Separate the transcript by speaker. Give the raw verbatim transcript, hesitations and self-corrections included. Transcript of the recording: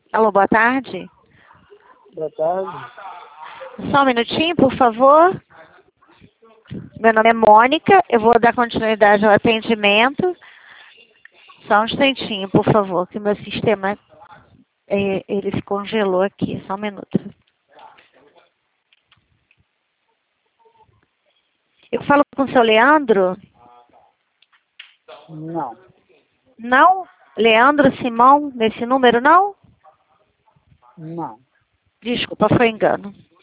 Speaker 1: Alô, boa tarde.
Speaker 2: Boa tarde.
Speaker 1: Só um minutinho, por favor. Meu nome é Mônica, eu vou dar continuidade ao atendimento. Só um instantinho, por favor, que meu sistema, é, ele se congelou aqui. Só um minuto. Eu falo com o seu Leandro?
Speaker 2: Não.
Speaker 1: Não? Leandro Simão, nesse número, não?
Speaker 2: Não.
Speaker 1: Desculpa, foi engano.